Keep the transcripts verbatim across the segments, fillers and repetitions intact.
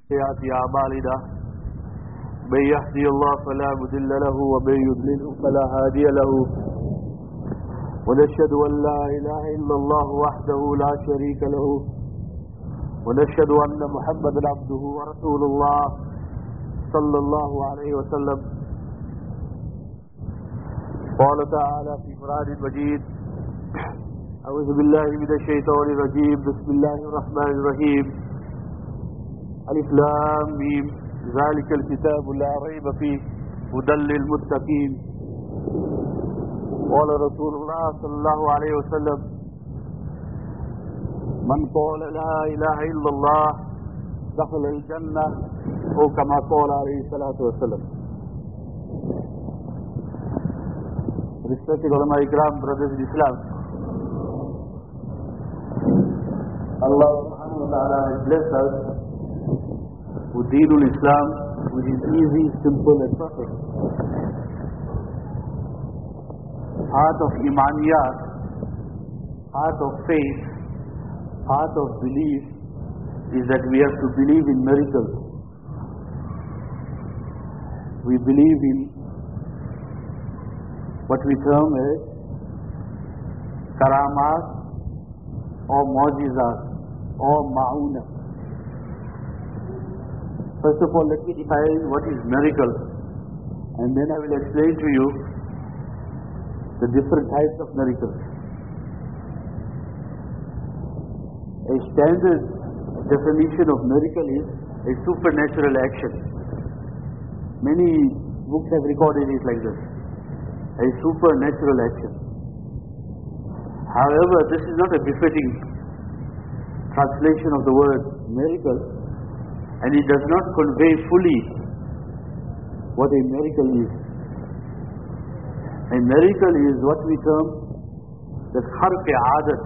سيئات أعمالنا من يهدي الله فلا مضل له ومن يضلل فلا هادي له ونشهد أن لا إله إلا الله وحده لا شريك له ونشهد أن محمدا عبده ورسول الله صلى الله عليه وسلم. قال تعالى في القرآن المجيد: أعوذ بالله من الشيطان الرجيم، بسم الله الرحمن الرحيم. ألف لام ميم، ذلك الكتاب لا ريب فيه هدى للمتقين. قال رسول الله صلى الله عليه وسلم: من قال لا إله إلا الله دخل الجنة، أو كما قال عليه الصلاة والسلام. Respected ulama ikram, brothers in Islam, Allah subhanahu wa ta'ala has blessed us with Deenul Islam, which is easy, simple and perfect. Part of Imaniyat, part of faith, part of belief is that we have to believe in miracles. We believe in what we term as karamat or mu'jizat or ma'una. First of all, let me define what is miracle, and then I will explain to you the different types of miracles. A standard definition of miracle is a supernatural action. Many books have recorded it like this: a supernatural action. However, this is not a befitting translation of the word miracle, and it does not convey fully what a miracle is. A miracle is what we term the kharq-e-adat,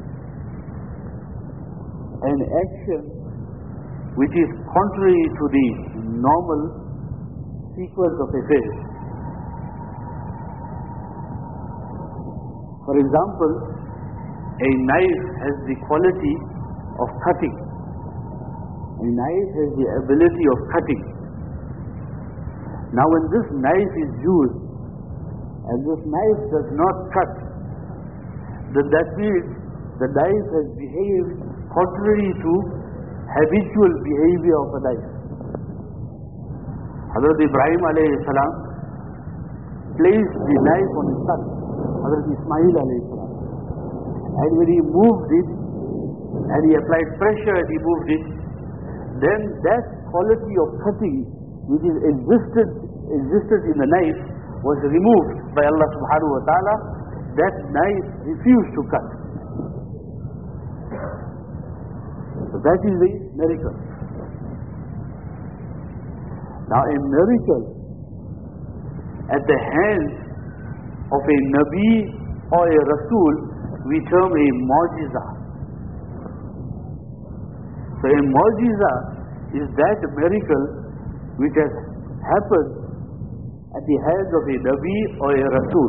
an action which is contrary to the normal sequence of affairs. For example, a knife has the quality of cutting. A knife has the ability of cutting. Now when this knife is used, and this knife does not cut, then that means the knife has behaved contrary to habitual behavior of a knife. Hazrat Ibrahim alayhi salam placed the knife on his son, Hazrat Ismail alayhi salam. And when he moved it, and he applied pressure and he moved it, then that quality of cutting which is existed, existed in the knife was removed by Allah subhanahu wa ta'ala. That knife refused to cut. So that is the miracle. Now a miracle at the hands of a Nabi or a Rasul we term a mu'jiza. So a mu'jiza is that miracle which has happened at the hands of a Nabi or a Rasul.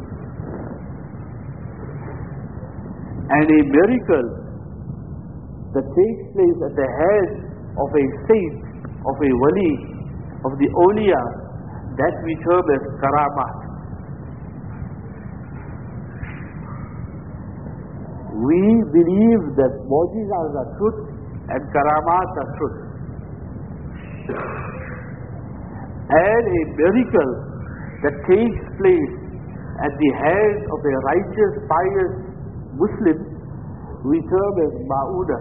And a miracle that takes place at the hands of a saint, of a wali, of the awliya, that we term as karamat. We believe that mu'jizas are truth and karamat are truth. And a miracle that takes place at the hands of a righteous, pious Muslim, we term as ma'una.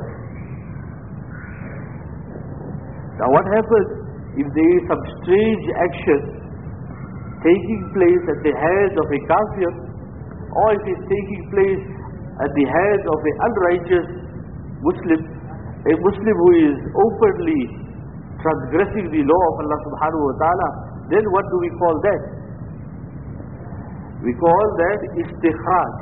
Now what happens if there is some strange action taking place at the hands of a kafir, or if it is taking place at the hands of an unrighteous Muslim, a Muslim who is openly transgressing the law of Allah subhanahu wa ta'ala, then what do we call that? We call that istikhraj.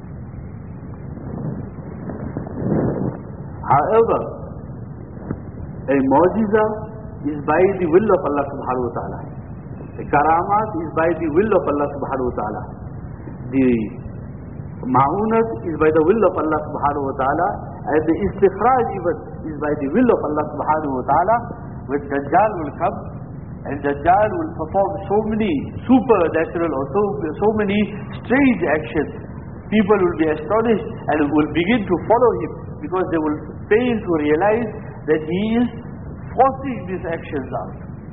However, a mu'jiza is by the will of Allah subhanahu wa ta'ala. A karamat is by the will of Allah subhanahu wa ta'ala. The ma'unat is by the will of Allah subhanahu wa ta'ala, and the istikhraj even is by the will of Allah subhanahu wa ta'ala. when Dajjal will come, and Dajjal will perform so many supernatural or so, so many strange actions. People will be astonished and will begin to follow him because they will fail to realize that he is forcing these actions out.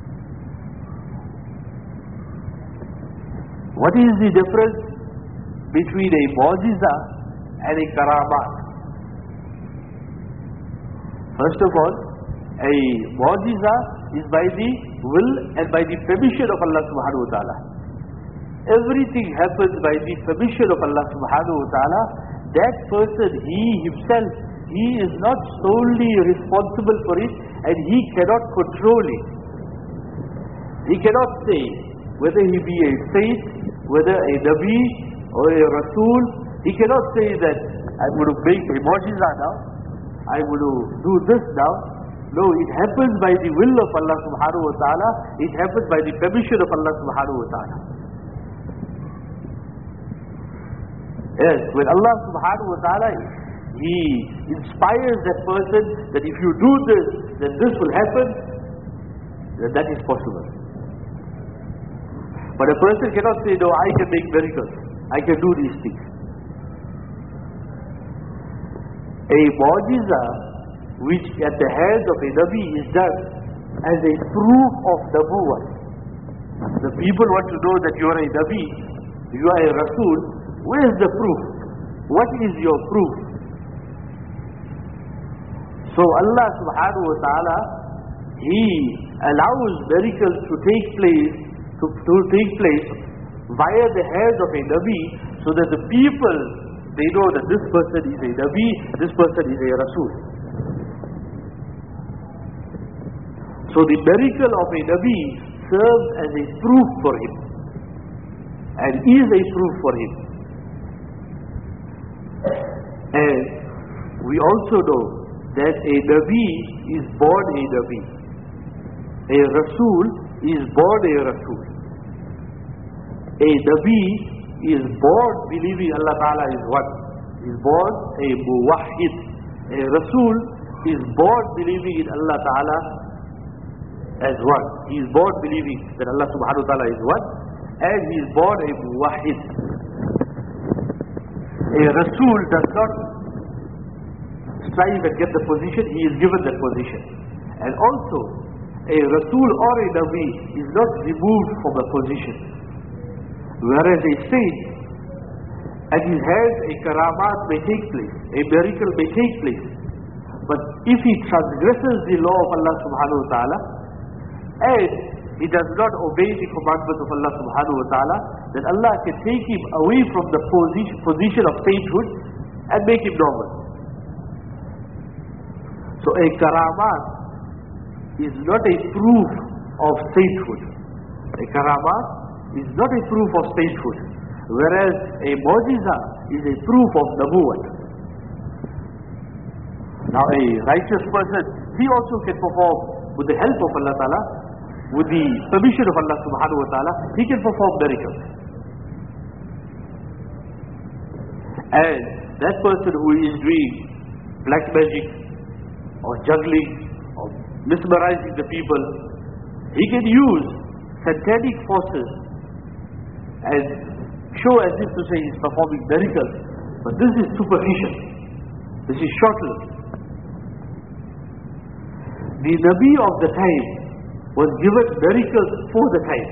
What is the difference between a mu'jiza and a karamat? First of all, a mu'jiza is by the will and by the permission of Allah subhanahu wa ta'ala. Everything happens by the permission of Allah subhanahu wa ta'ala. That person, he himself, he is not solely responsible for it and he cannot control it. He cannot say whether he be a saint, whether a Nabi or a Rasul. He cannot say that I'm going to make a mu'jiza now, I'm going to do this now. No, it happens by the will of Allah subhanahu wa ta'ala. It happens by the permission of Allah subhanahu wa ta'ala. Yes, when Allah subhanahu wa ta'ala, He inspires that person that if you do this, then this will happen, then that is possible. But a person cannot say, no, I can make miracles, I can do these things. A mu'jiza which at the hands of a Nabi is done as a proof of Nabuwwah. The people want to know that you are a Nabi, you are a Rasul. Where is the proof? What is your proof? So Allah subhanahu wa ta'ala, He allows miracles to take place, to, to take place via the hands of a Nabi, so that the people, they know that this person is a Nabi, this person is a Rasul. So the miracle of a Nabi serves as a proof for him, and is a proof for him. And we also know that a Nabi is born a Nabi. A Rasul is born a Rasul. A Nabi is born believing Allah Ta'ala is one. Is born a Muwahhid. A Rasul is born believing in Allah Ta'ala as one. He is born believing that Allah Subhanahu Wa Ta'ala is one, and he is born a Muwahhid. A Rasul does not strive and get the position, he is given that position. And also, a Rasul or a Nabi is not removed from a position. Whereas a saint, at his hands a karamat may take place, a miracle may take place. But if he transgresses the law of Allah subhanahu wa ta'ala, and he does not obey the commandments of Allah subhanahu wa ta'ala, then Allah can take him away from the position, position of sainthood and make him normal. So a karamat is not a proof of sainthood. A karamat is not a proof of sainthood, whereas a mu'jiza is a proof of nabuwwat. Now a righteous person, he also can perform with the help of Allah Ta'ala, with the permission of Allah Subhanahu Wa Ta'ala, he can perform miracles. And that person who is doing black magic, or juggling, or mesmerizing the people, he can use satanic forces and show as if to say he's performing miracles. But this is superstition. This is short-lived. The Nabi of the time was given miracles for the time.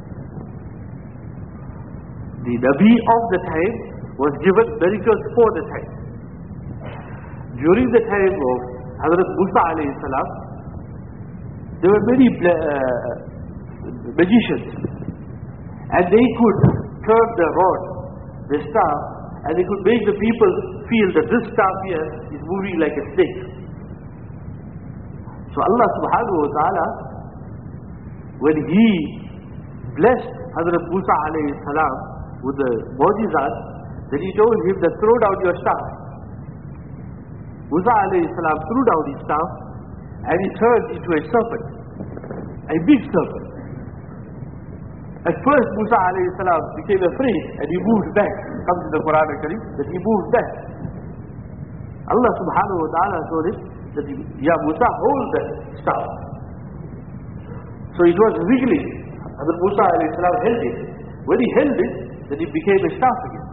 The Nabi of the time was given miracles for the time. During the time of Hazrat Musa alayhi salam, there were many uh, magicians, and they could turn the rod, the staff, and they could make the people feel that this staff here is moving like a snake. So Allah subhanahu wa ta'ala, when He blessed Hazrat Musa alayhi salam with the mu'jizat, then He told him that throw down your staff. Musa alayhi salam threw down his staff, and he turned into a serpent, a big serpent. At first Musa alayhi salam became afraid and he moved back. It comes in the Quran al-Karim that he moved back. Allah subhanahu wa ta'ala told him that, Ya Musa, hold that staff. So it was wriggling. Hazrat Musa alayhi salam held it. When he held it, then it became a staff again.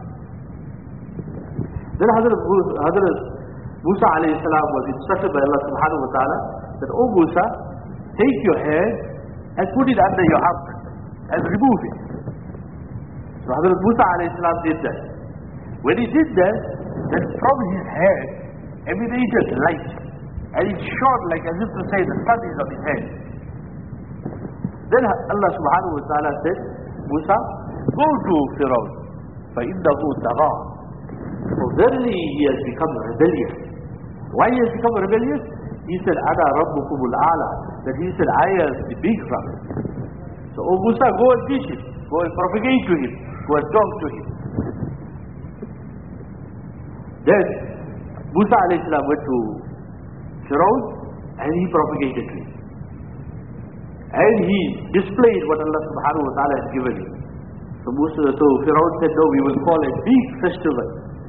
Then Hazrat Musa, Hazrat Musa alayhi salam was instructed by Allah subhanahu wa ta'ala that, "O Musa, take your hand and put it under your arm and remove it." So Hazrat Musa alayhi salam did that. When he did that, then from his hand emanated light, and it shone like as if to say the sun is on his head. Then Allah subhanahu wa ta'ala said, "Musa, go to Pharaoh, فَإِنَّهُ طَغَى." So verily he has become rebellious. Why he has become rebellious? He said, "Ana rabbukum al-a'la." That he said, "I am the big Rabb." So, "O Musa, go and teach him, go and propagate to him, go and talk to him." Then Musa alayhi salam went to Pharaoh and he propagated to him. And he displayed what Allah subhanahu wa ta'ala has given him. So Musa, so Pharaoh said, "No, we will call a big festival."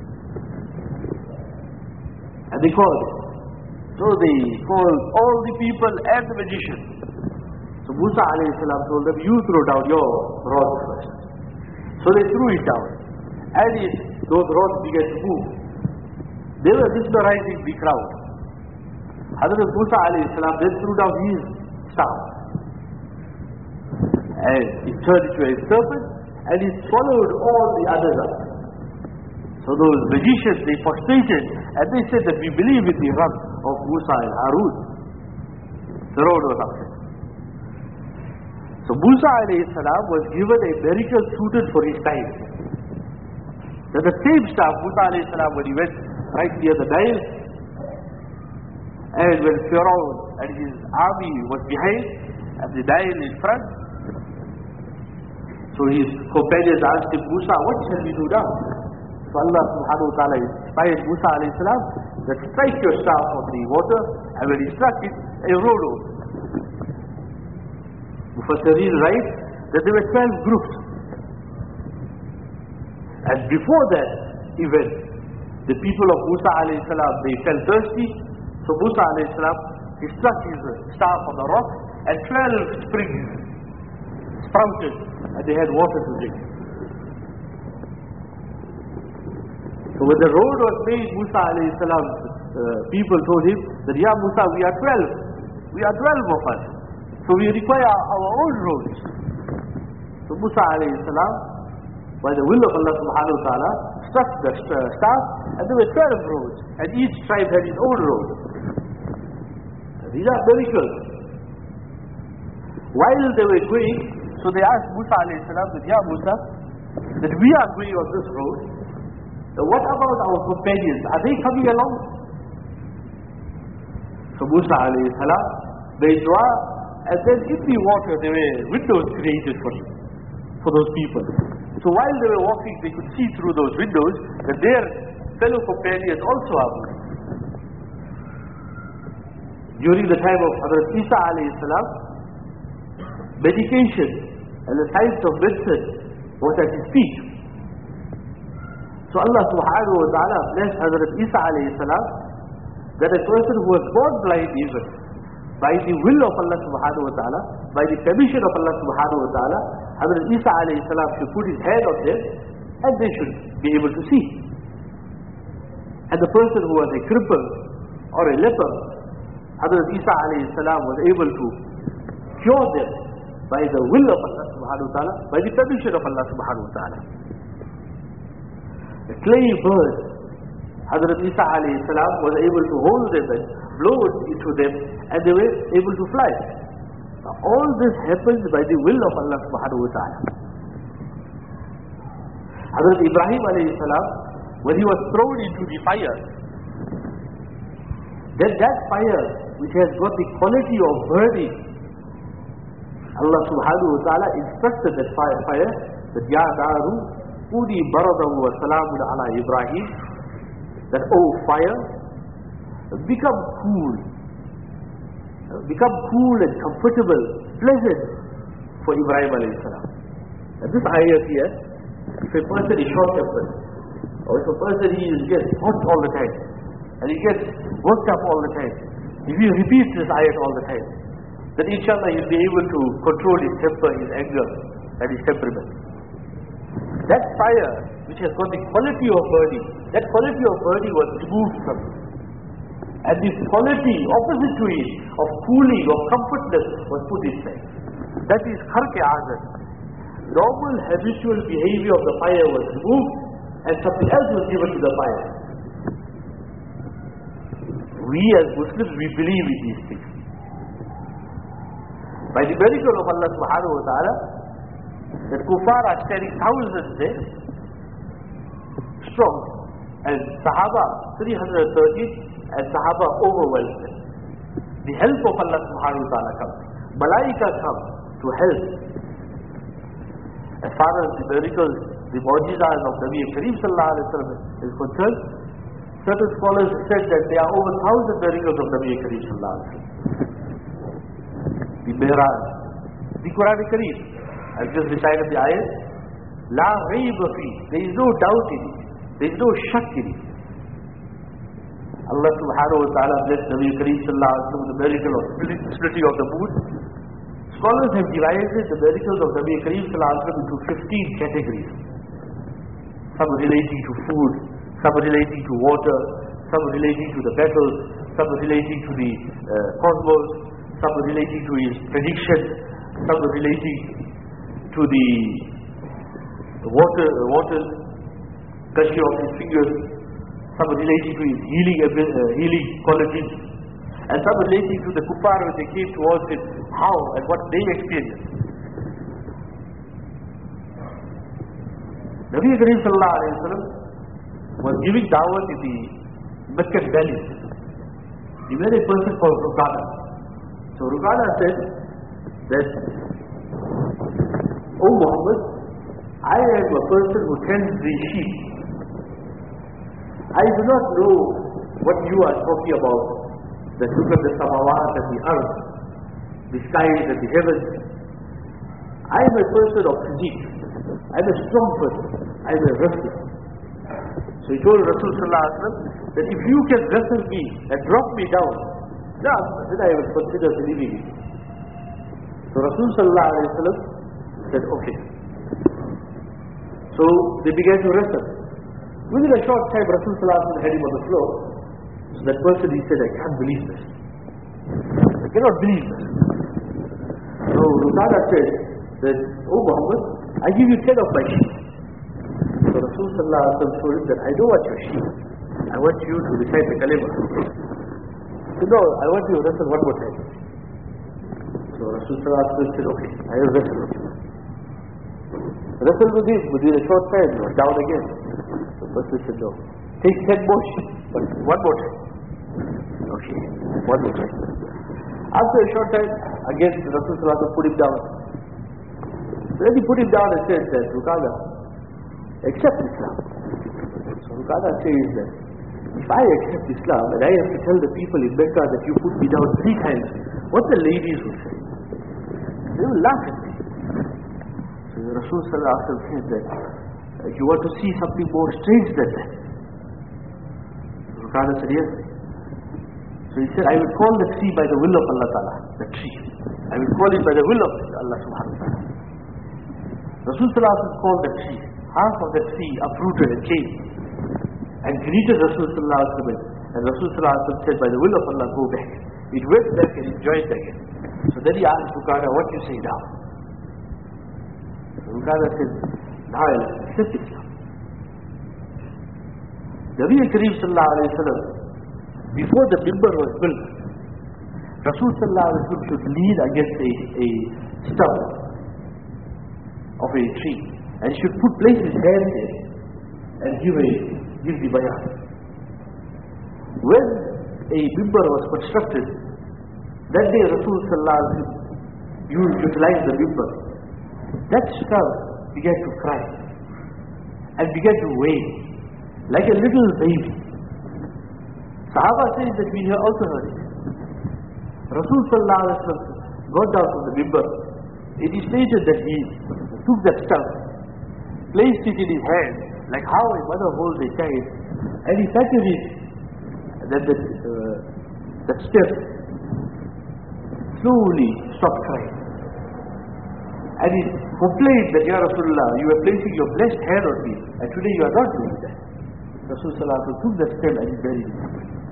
And they called it. So they called all the people and the magicians. So Musa alayhi salam told them, "You throw down your rod first." So they threw it down. And it, those rods began to move. They were mesmerizing the crowd. Hazrat Musa alayhi salam then threw down his staff. And it turned into a serpent and it swallowed all the others up. So those magicians, they prostrated and they said that we believe in the Rabb of Musa and Harun. Pharaoh was upset. So Musa alayhi salam was given a miracle suited for his time. Then the same staff, Musa alayhi salam, when he went right near the Nile, and when Pharaoh and his army was behind and the Nile in front, so his companions asked him, "Musa, what shall we do now?" So Allah subhanahu wa ta'ala inspired Musa alayhi salam that strike your staff on the water, and when he struck it, a road opened. Mufassirin write that there were twelve groups. And before that event, the people of Musa alayhi salam, they felt thirsty. So Musa alayhi salam, he struck his staff on the rock and twelve springs sprouted and they had water to drink. So when the road was made, Musa alayhi salam, uh, people told him that, "Ya Musa, we are twelve. We are twelve of us. So we require our own roads." So Musa alayhi salam, by the will of Allah subhanahu wa ta'ala, struck the staff and there were twelve roads and each tribe had its own road. These are miracles. While they were going, so they asked Musa alayhi salam that, "Ya Musa, that we are going on this road, so what about our companions? Are they coming along?" So Musa alayhi salam made dua, and then in the water there were windows created for him, for those people. So while they were walking, they could see through those windows that their fellow companions also are moving. During the time of Hazrat Isa alayhi salam, medication and the science of medicine was at his peak. So Allah subhanahu wa ta'ala blessed Hazrat Isa alayhi salam that a person who was born blind even, by the will of Allah subhanahu wa ta'ala, by the permission of Allah subhanahu wa ta'ala, Hazrat Isa alayhi salam should put his hand on them and they should be able to see. And the person who was a cripple or a leper, Hazrat Isa alayhi salam was able to cure them by the will of Allah subhanahu wa ta'ala, by the permission of Allah subhanahu wa ta'ala. A clay bird, Hazrat Isa alayhi salam was able to hold them and blow into them and they were able to fly. Now, all this happens by the will of Allah subhanahu wa ta'ala. Hazrat Ibrahim alayhi salam, when he was thrown into the fire, then that fire which has got the quality of burning, Allah subhanahu wa ta'ala instructed that fire, fire that Ya Daru Kuni Baradahu wa Salamun ala Ibrahim, that oh fire, become cool, become cool and comfortable, pleasant for Ibrahim alayhi salam. And this ayat here, if a person is short-tempered, or if a person he gets hot all the time, and he gets worked up all the time, if he repeats this ayat all the time, that inshallah he'll be able to control his temper, his anger, and his temperament. That fire, which has got the quality of burning, that quality of burning was removed from it. And this quality opposite to it, of cooling, of comfortness, was put inside. That is kharq-e adat. Normal habitual behavior of the fire was removed, and something else was given to the fire. We as Muslims, we believe in these things. By the miracle of Allah subhanahu wa ta'ala, that kuffar are standing thousands there, strong, and Sahaba, three hundred thirteen, and Sahaba overwhelmed them. The help of Allah subhanahu wa ta'ala comes. Malaika come to help. As far as the miracles, the mu'jizahs of Nabi Kareem sallallahu alayhi wa sallam is concerned, certain scholars have said that there are over thousand miracles of Nabi Kareem sallallahu alayhi wa sallam. The Mi'raj, the Quran Kareem, I've just recited the ayat, La rayba fi, there is no doubt in it, there is no shak in it. Allah subhanahu wa ta'ala blessed Nabi Kareem sallallahu alayhi wa sallam with the miracle of splitting of the moon. Scholars have divided the miracles of Nabi Kareem sallallahu alayhi wa sallam into fifteen categories. Some relating to food, some relating to water, some relating to the battles, some relating to the uh, cosmos, some relating to his prediction, some relating to the water, waters, gushing of his fingers, some relating to his healing, uh, healing qualities, and some relating to the kuffar when they came towards him, how and what they experienced. Nabi Kareem sallallahu alayhi wa sallam was giving da'wat in the Meccan Valley. He met a person called Ruqada. So Ruqada said that, O Muhammad, I am a person who tends the sheep. I do not know what you are talking about, that look at the samawat and the earth, the skies and the heavens. I am a person of physique. I am a strong person. I am a wrestler. So he told Rasul sallallahu alaihi wasallam that if you can wrestle me and drop me down, then I will consider believing it. So Rasul sallallahu alaihi wasallam said, okay. So they began to wrestle. Within a short time, Rasul sallallahu alaihi wasallam had him on the floor. So that person, he said, I can't believe this. I cannot believe this. So Ruqada said that, O Muhammad, I give you ten of my sheep. So Rasul sallallahu alaihi wasallam told him that I don't want your sheep. I want you to recite the kalima. So no, I want you to wrestle one more time. So Rasul sallallahu alaihi wasallam said, okay, I will wrestle with you. Wrestle with him within a short time, down again. So the person said, no. Take ten more sheep, but one more time. Okay, one more time. After a short time, again Rasul sallallahu alaihi wasallam put him down. Then he put him down and said that, Ruqada, accept Islam. So Ruqada says that, if I accept Islam and I have to tell the people in Mecca that you put me down three times, what the ladies will say? They will laugh at me. So the Rasul sallallahu alaihi wasallam says that, if you want to see something more strange than that. Ruqada said, yes. So he said, I will call the tree by the will of Allah Ta'ala. The tree. I will call it by the will of Allah subhanahu wa ta'ala. Rasul sallallahu alaihi wasallam called the tree. Half of the tree uprooted and came and greeted Rasul sallallahu alaihi wasallam. And Rasul sallallahu alaihi wasallam said, by the will of Allah, go back. It went back and it joined again. So then he asked Ruqada, what do you say now? So Ruqada said, now I will accept Islam. Nabi Kareem sallallahu alayhi wa sallam, before the mimbar was built, Rasul sallallahu alayhi wa sallam should lean against a, a stump of a tree and should put place his hand there and give a give the bayan. When a mimbar was constructed, that day Rasul sallallahu alayhi wa sallam utilized the mimbar. That stump began to cry and began to wail like a little baby. Sahaba says that we have also heard it. Rasul sallallahu alaihi wasallam got down from the mimbar. It is stated that he took that stump, placed it in his hand, like how a mother holds a child, and he patted it, and then that, uh, that step slowly stopped crying. And he complained that, Ya Rasulullah, you were placing your blessed hand on me, and today you are not doing that. Rasulullah took that step and he buried him.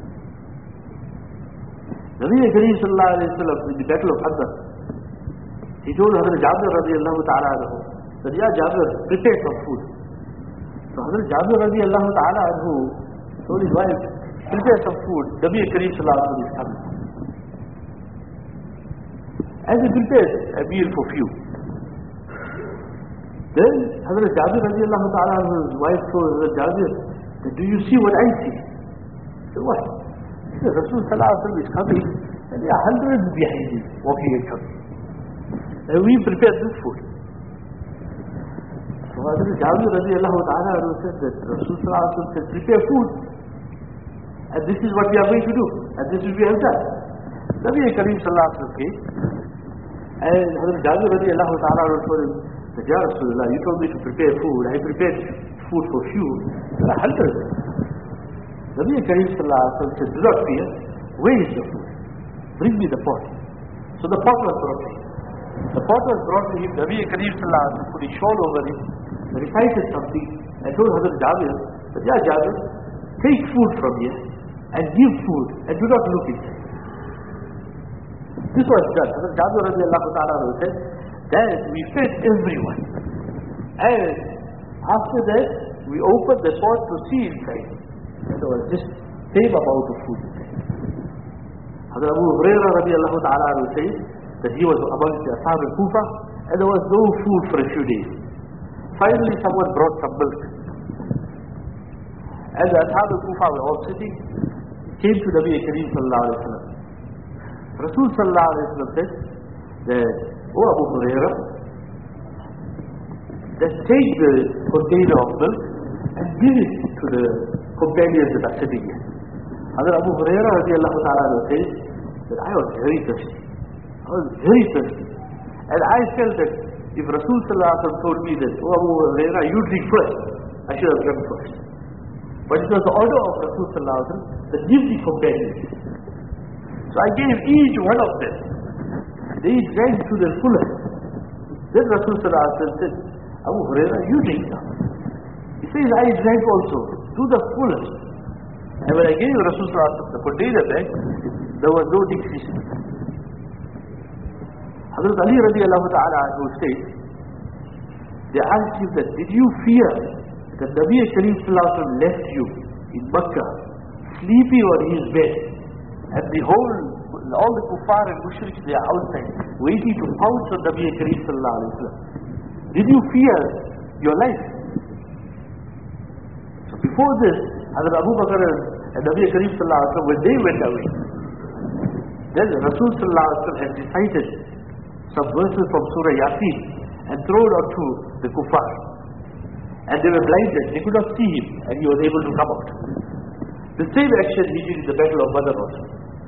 Nabi Kareem sallallahu alayhi wa sallam, in the battle of Khandaq, he told Hazrat Jabir radiallahu ta'ala anhu that, Ya Jabir, prepare some food. So Hazrat Jabir radiallahu ta'ala anhu told his wife, prepare some food. Nabi Kareem sallallahu alayhi wa sallam is coming. As he prepared a meal for few, then Hazrat Jabir radiallahu ta'ala anhu's wife told Hazrat Jabir, do you see what I see? He said, what? He said, Rasul sallallahu alayhi wa sallam is coming, and there are hundreds behind him, walking and coming. And we prepared this food. So Hazrat Jabir radiallahu ta'ala anhu said that Rasul sallallahu alayhi wa sallam said, prepare food. And this is what we are going to do. And this is what we have done. Nabi Kareem sallallahu alayhi wa sallam came, and Hazrat Jabir radiallahu ta'ala anhu told him, that, Ya Rasulullah, you told me to prepare food. I prepared food for few. There are hundreds. Nabi Kareem sallallahu alayhi wa sallam said, do not fear. Where is the food? Bring me the pot. So the pot was brought to him. The pot was brought to him. Nabi Kareem sallallahu alayhi wa sallam put his shawl over him, recited something, and told Hazrat Jabir that, Ya Jabir, take food from here and give food and do not look inside. This was done. Hazrat Jabir radiallahu ta'ala said that we fed everyone. And after that, we opened the pot to see inside. And there was just same amount of food inside. Hazrat Abu Hurairah radiallahu ta'ala said that he was amongst the Ashab al-Kufa and there was no food for a few days. Finally, someone brought some milk. And the Ashab al-Kufa were all sitting, came to Nabi Kareem sallallahu alayhi wa sallam. Rasul sallallahu alayhi wa sallam said that, O Abu Hurairah, just take the container of milk and give it to the companions that are sitting here. Hazrat Abu Hurairah radiallahu ta'ala says that I was very thirsty. I was very thirsty. And I felt that if Rasul sallallahu alayhi wa sallam told me that, O Abu Hurairah, you drink first, I should have drunk first. But it was the order of Rasul sallallahu alayhi wa sallam that give the companions. So I gave each one of them. They drank to their fullest. Then Rasul sallallahu alayhi wa sallam said, Abu Hurairah, you drink now. He says, I drank also to the fullest. And when I gave Rasul sallallahu alayhi wa sallam the container back, there was no decrease. Hazrat Ali radiallahu ta'ala anhu said, they asked him that, did you fear that Nabi Kareem sallallahu alayhi wa sallam left you in Makkah, sleeping on his bed, and the whole, all the kuffar and mushriks, they are outside, waiting to pounce on Nabi Kareem sallallahu alayhi wa sallam? Did you fear your life? So before this, Hazrat Abu Bakr and Nabi Kareem sallallahu alayhi wa sallam, when they went away, then Rasul sallallahu alayhi wa sallam had recited some verses from Surah Yasin and thrown onto the kuffar. And they were blinded, they could not see him, and he was able to come out. The same action he did in the battle of Badr also.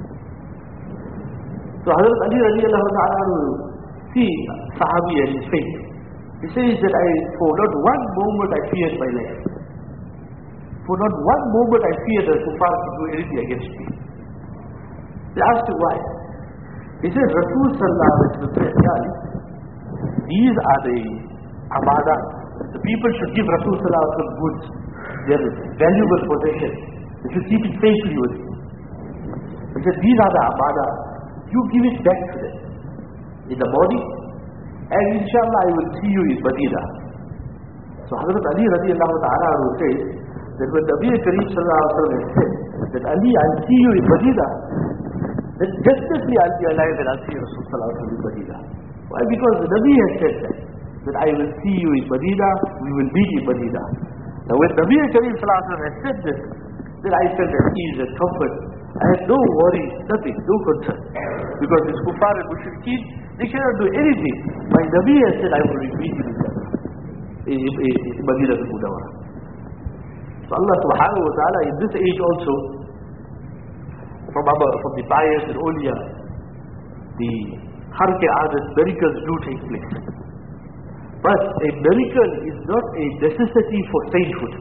So Hazrat Ali radiallahu ta'ala see Sahabi and his faith. He says that I, for not one moment I feared my life. For not one moment I feared that kuffar could do anything against me. They asked him why. He said, Rasul sallallahu alayhi wa sallam said, these are the amadat. The people should give Rasul sallallahu alayhi wa sallam goods, their valuable possessions. They should keep it safely with you. He said, these are the amadat. You give it back to them in the morning, and inshallah I will see you in Medina. So Hazrat Ali radiallahu ta'ala says that when Nabi Kareem sallallahu alayhi wa sallam said that Ali, I'll see you in Medina, then definitely I'll be alive and I'll see Rasul sallallahu alayhi wa sallam in Medina. Why? Because the Nabi has said that, that I will see you in Medina, we will meet in Medina. Now when Nabi Kareem sallallahu alayhi wa sallam has said this, then I felt at ease and comfort. I had no worry, nothing, no concern. Because this kuffar and mushrikeen, they cannot do anything. My Nabi has said, I will meet you in Medina al-Munawwara. So Allah subhanahu wa ta'ala in this age also, from, our, from the pious and awliya, the harke adat, miracles do take place. But a miracle is not a necessity for sainthood.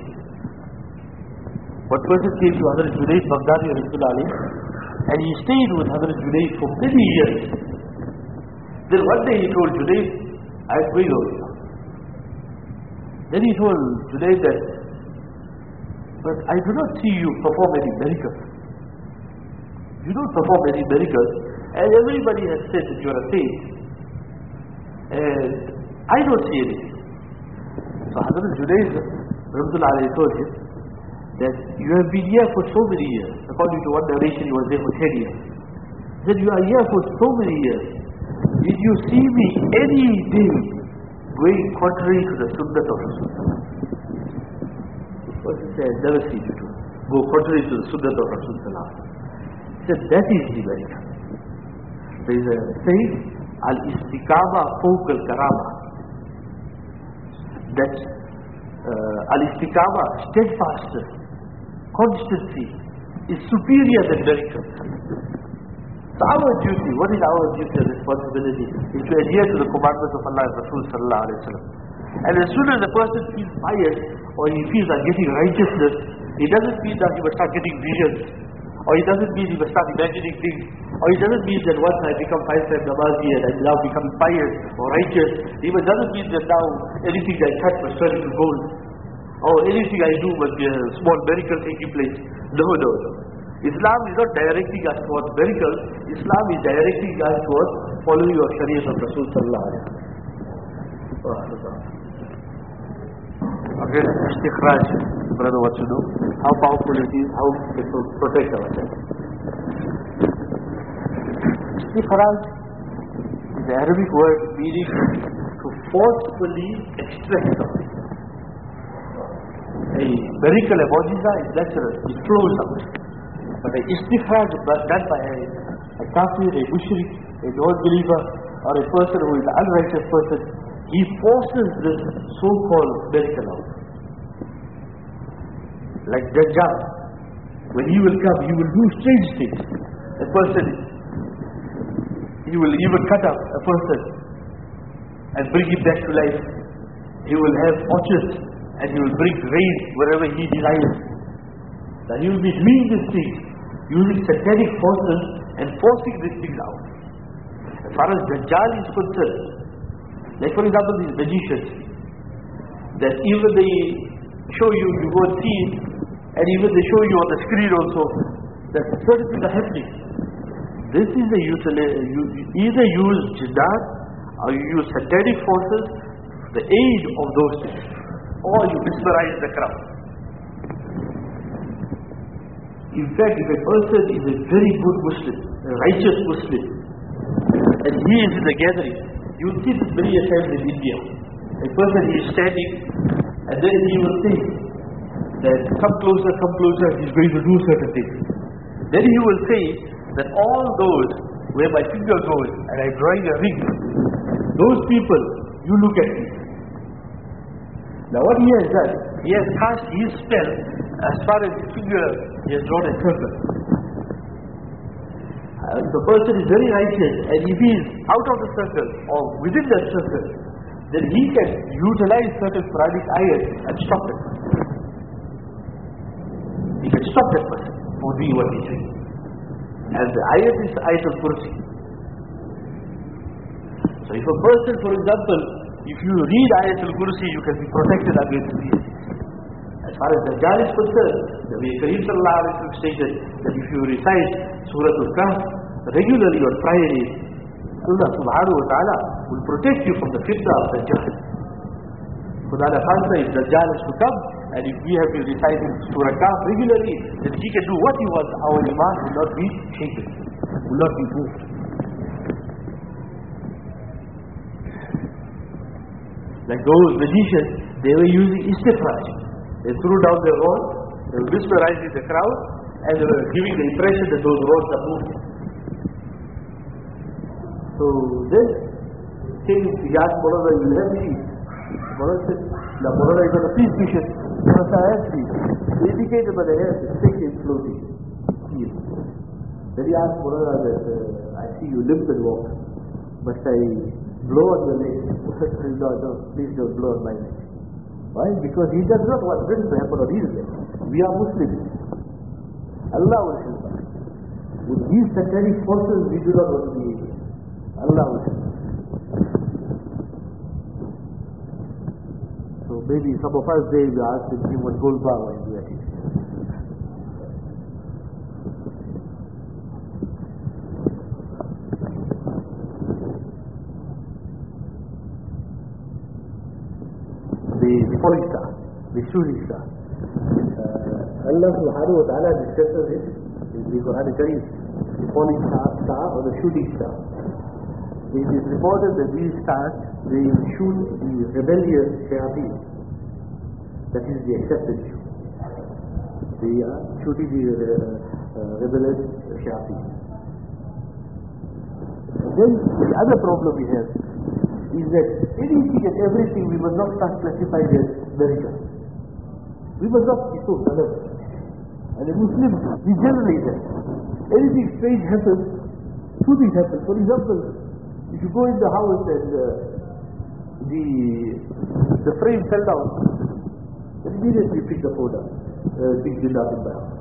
One person came to Hazrat Junaid Baghdadi and he stayed with Hazrat Junaid for many years. Then one day he told Junaid, I am going away now. Then he told Junaid that, but I do not see you perform any miracles. You don't perform any miracles, and everybody has said that you are a saint. And I don't see anything. So Hazrat Junaid Rahmatullah Alayhi told him that you have been here for so many years. According to one narration, he was there for ten years. He said, you are here for so many years. Did you see me any day going contrary to the sunnah of Rasulullah? The person said, I never seen you go contrary to the sunnah of Rasulullah. He said, that is the miracle. There is a saying, Al-Istiqama Fawq Al-Karama. That uh, Al-Istiqama, steadfastness, constancy, is superior than miracles. So our duty, what is our duty and responsibility? Is to adhere to the commandments of Allah and Rasul Sallallahu Alaihi Wasallam. And as soon as a person feels pious, or he feels like getting righteousness, it doesn't mean that he will start getting visions, or it doesn't mean he will start imagining things, or it doesn't mean that once I become five times namazi and I now become pious or righteous, it doesn't mean that now anything I touch must turn into gold, or anything I do must be a small miracle taking place. No, no, no. Islam is not directing us towards miracles. Islam is directing us towards following your Shariah of Rasul Sallallahu Alaihi Wasallam. Okay, istikhraj, brother, what to do? How powerful it is, how it will protect ourselves. Istikhraj is the Arabic word meaning to forcefully extract something. A miracle, a mu'jiza is natural, it flows out. But an istikhraj done by a, a kafir, a mushrik, a non-believer, or a person who is an unrighteous person, he forces this so-called miracle out. Like Dajjal, when he will come, he will do strange things. A person, he will even cut up a person and bring him back to life. He will have orchards and he will bring rain wherever he desires. Now he will be doing these things, using satanic forces and forcing these things out. As far as Dajjal is concerned, like for example these magicians, that even they show you, you go and see it, and even they show you on the screen also, that certain things are happening. This is a utility, you either use jinnat, or you use satanic forces, the aid of those things, or you mesmerize the crowd. In fact, if a person is a very good Muslim, a righteous Muslim, and he is in the gathering, you will see this many times in India. A person is standing, and then he will think that come closer, come closer, he is going to do certain things. Then he will say that all those where my finger goes and I am drawing a ring, those people, you look at me. Now what he has done, he has cast his spell as far as his finger, he has drawn a circle. Uh, the person is very righteous, and if he is out of the circle or within that circle, then he can utilize certain Quranic ayat and stop it. He can stop that person from doing what he is doing. And the ayat is ayat al-Kursi. So if a person, for example, if you read ayat al-Kursi, you can be protected against these things. As far as Dajjal is concerned, the Nabi Kareem Sallallahu Alaihi Wasallam stated that if you recite Surah Al-Kahf regularly on Fridays, Allah Subhanahu Wa Ta'ala will protect you from the fitna of Dajjal. Khuda na khasta, if Dajjal is to come, and if we have been reciting Surah Kahf regularly, then he can do what he wants. Our iman will not be shaken, will not be moved. Like those magicians, they were using istikhraj. They threw down their rods, they were mesmerizing the crowd, and they were giving the impression that those rods are moving. So then, came he asked Maulana, you have sheep? Maulana said, no, Maulana, you got a peace mission. Maulana said, I have sheep. They indicated by the hair, the stick is floating. Yes. Then he asked Maulana that, uh, I see you limp and walk. Must I blow on your leg? No, no, please don't blow on my leg. Why? Because he does not want this to happen on his leg. We are Muslims. Allah will help us. With these satanic forces, we do not want to be able. Allah will help us. maybe some of us there, we asked him, give one gold bar when you do that. The falling star, the shooting star. Uh, Allah subhanahu wa ta'ala discusses it in the Quran Kareem, the falling star, star or the shooting star. It is reported that these stars, they shoot the rebellious shayateen. That is the accepted shoot. They are shooting the uh, uh, rebellious shayateen. Then the other problem we have is that anything and everything we must not start classifying as miracle. We must not be so alert. And a Muslim, we generate that. Anything strange happens, two things happen. For example, if you go in the house and uh, the the frame fell down, then immediately pick the phone up, uh, pick it up in the house.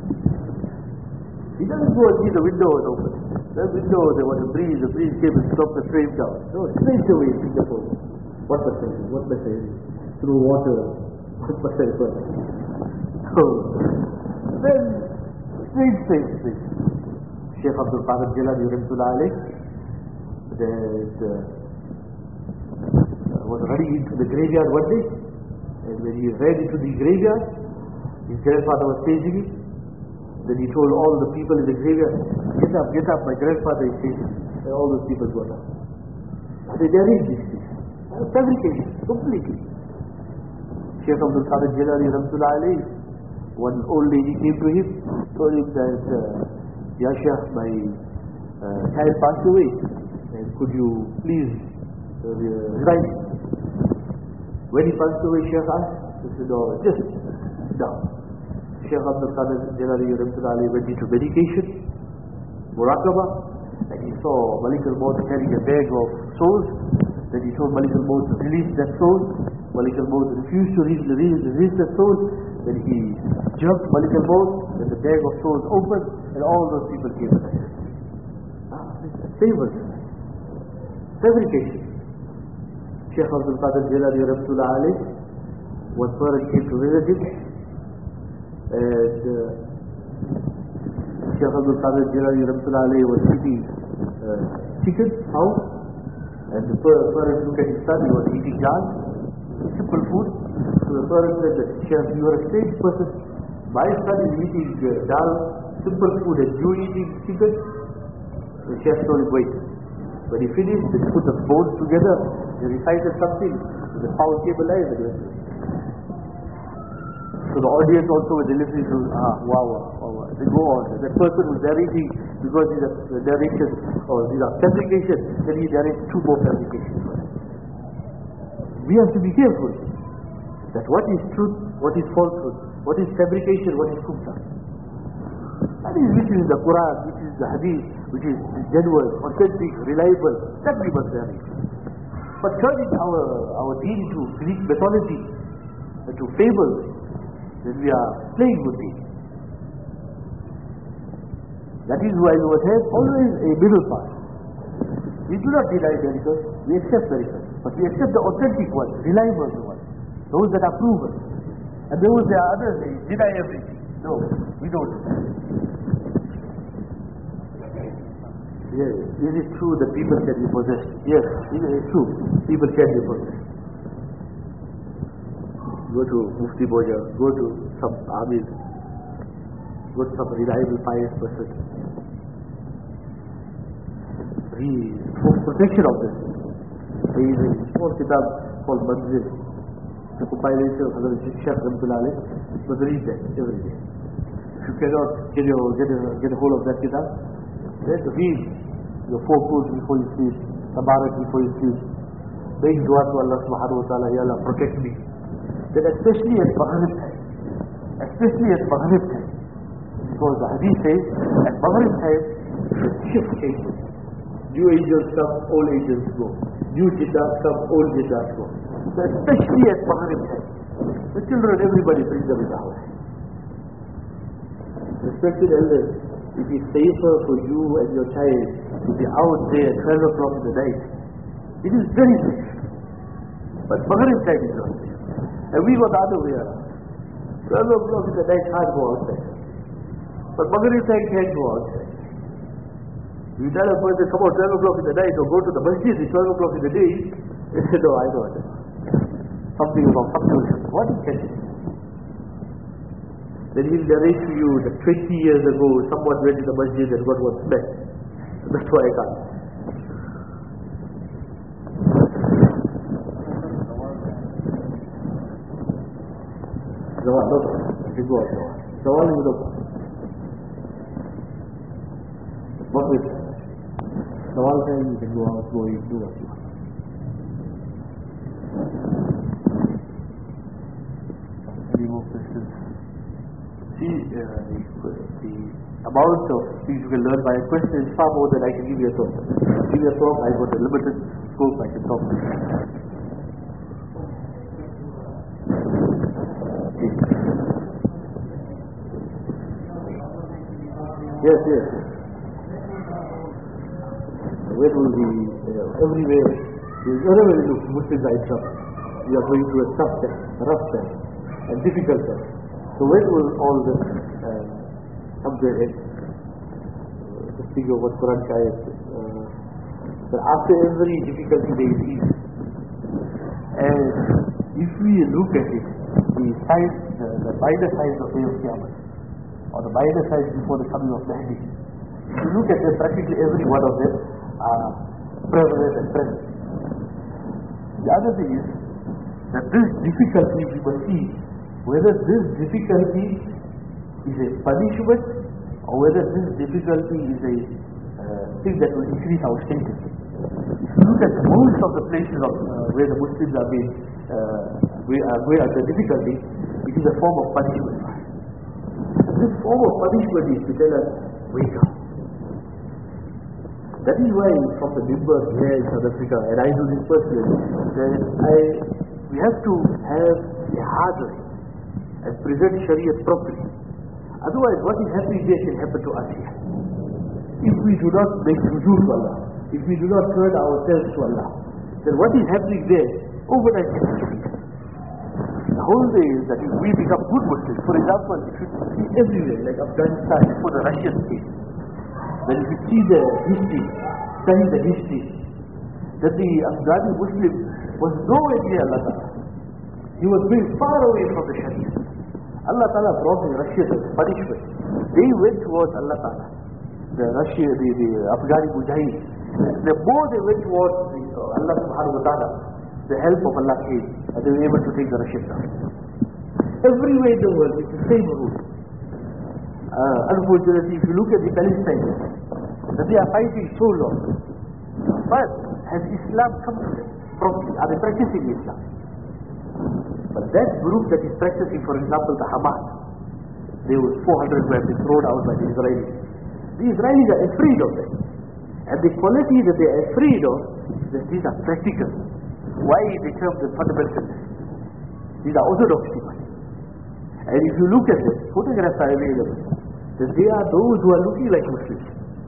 He doesn't go and see the window is open. The window, there was a breeze, the breeze came and stopped the frame down. No, straight away pick the phone. What message? What message? Through water. What message? So, then, strange, strange, strange. Shaykh Abdul Qadir Jilani Rahmatullah alayh, that uh, was running into the graveyard one day, and when he ran into the graveyard, his grandfather was chasing him. Then he told all the people in the graveyard, get up, get up, my grandfather is chasing me. And all those people got up. They narrate these things. Fabrication, completely. Shaykh Abdul Qadir Jilani Rahmatullah alayh, one old lady came to him, told him that, uh, Ya Shaykh, my uh, child passed away, and could you please uh, revive him? When he passed away, Shaykh asked, he said, no, just down. Shaykh Abdul Qadir Jilani Rahmatullah alayh went into medication, muraqabah, and he saw Malik al-Maut carrying a bag of souls. Then he told Malik al-Maut to release that soul. Malik al-Maut refused to release, release, release that soul. Then he jumped Malik al-Maut, then the bag of souls opened, and all those people came to life. Ah, favors, fabrication. Shaykh Abdul Qadir Jilani Rahmatullah alayh, one parent came to visit him, and uh, Shaykh Abdul Qadir Jilani Rahmatullah alayh was eating uh, chicken, house, and the parent looked at his son, he was eating dal, simple food. So the parent said that, Shaykh, you are a strange person. My son is eating uh, dal, simple food, and you eating chicken. The Shaykh told him, wait. When he finished, he put the bones together, he recited something, and the fowl came alive and went. So the audience also were listening to, ah, wow, wow, wow. They go on. That person who's narrating, because these are narration, or these are fabrication, then he narrates two more fabrications. We have to be careful that what is truth, what is falsehood, what is fabrication, what is kumta. That is which is the Quran, which is the Hadith, which is genuine, authentic, reliable, that we must narrate. But turning our, our deen to Greek mythology, and to fables, then we are playing with it. That is why we must have always a middle path. We do not deny miracles, we accept miracles. But we accept the authentic ones, reliable ones, those that are proven. And those there are others, they deny everything. No, we don't do that. Yes, is it true that people can be possessed? Yes, it is true. People can be possessed. Go to Mufti Boja, go to some Amir, go to some reliable pious person. He, for protection of this, there is a small kitab called Manzil, the compilation of Hazrat Shaykh Rahmatullah alayh. You must read that every day. If you cannot get, your, get, a, get a hold of that kitab, then read your four quotes before you sleep, Tabarak before you sleep. Make dua to Allah subhanahu wa ta'ala, Ya Allah, protect me. Then especially at Maghrib time, especially at Maghrib time, because the Hadith says, at Maghrib time, the shift changes. New angels come, old angels go. New jinnahs come, old jinnahs go. So especially at Maghrib time, the children, everybody brings them in the house. Respected elders, it is safer for you and your child to be out there at twelve o'clock in the night. It is very safe. But Maghrib time is not safe. And we got the other way around. twelve o'clock in the night can't go outside. But Maghrib time can't go outside. You tell a person, come out twelve o'clock in the night or go to the masjid at twelve o'clock in the day, they say, no, I don't. Something wrong, something wrong. What is that? Then he'll narrate to you that twenty years ago someone went to the masjid and got one smack. That's why I can't. Zawal, no, you can go out Zawal. Zawal is no. What is it? Zawal time you can go out, go in, do what you want. Any more questions? See, uh, the, the amount of things you can learn by a question is far more than I can give you a talk. Give you a talk, I've got a limited scope, I can talk. Yes, yes. Where will be, uh, everywhere, wherever you look, Muslims are in trouble. We are going through a tough time, a rough time, a difficult time. So when will all this uh, come to an end? Uh, just think of what Quran says. Uh, that after every difficulty there is ease. And if we look at it, the signs, the, the minor signs of Day of Qiyamah, or the minor signs before the coming of Mahdi, if you look at them, practically every one of them are prevalent and present. The other thing is that this difficulty we must see whether this difficulty is a punishment or whether this difficulty is a uh, thing that will increase our status. If you look at most of the places of, uh, where the Muslims are being uh, we are going under difficulty, it is a form of punishment. This form of punishment is to tell us, wake up. That is why from the member here in South Africa, and I do this personally, that I, we have to have a hard way and present Sharia properly. Otherwise, what is happening there can happen to us here. If we do not make ruju to Allah, if we do not turn ourselves to Allah, then what is happening there, overnight can happen. The whole day is that if we become good Muslims, for example, if you see everywhere, like Afghanistan, for the Russian state, then if you see the history, study the history, that the Afghani Muslim was nowhere near Allah Ta'ala. He was very far away from the Sharia. Allah Ta'ala brought the Russians as punishment. They went towards Allah Ta'ala. The Russia, the, the Afghani Mujahid. The more they went towards the, uh, Allah Subhanahu Wa Ta'ala, the help of Allah came and they were able to take the Russians down. Everywhere in the world it's the same rule. Uh, unfortunately, if you look at the Palestinians, that they are fighting so long. But has Islam come to them properly? Are they practicing Islam? But that group that is practicing, for example, the Hamas, there were four hundred who have been thrown out by the Israelis. The Israelis are afraid of them. And the quality that they are afraid of is that these are practical. Why they term them fundamentalists? These are orthodox people. And if you look at them, photographs are available, that they are those who are looking like Muslims.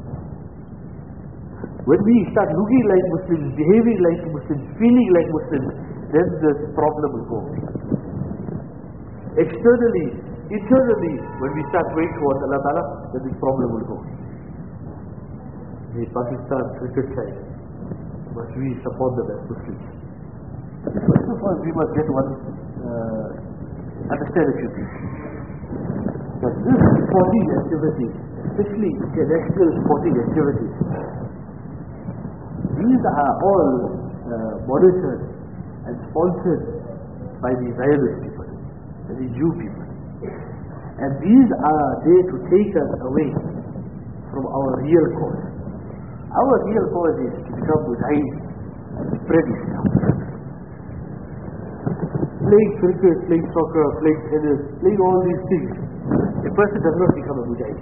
When we start looking like Muslims, behaving like Muslims, feeling like Muslims, then this problem will go away. Externally, internally, when we start going towards Allah Ta'ala, then this problem will go away. The Pakistan cricket side, must we support them as Muslims? First of all, we must get one, uh, understand a few things. That this sporting activity, especially international sporting activities, these are all uh, monitored and sponsored by the Zionist people, the Jew people. And these are there to take us away from our real cause. Our real cause is to become Mujahid and spread Islam. Playing cricket, playing soccer, playing tennis, playing all these things, a person does not become a Mujahid.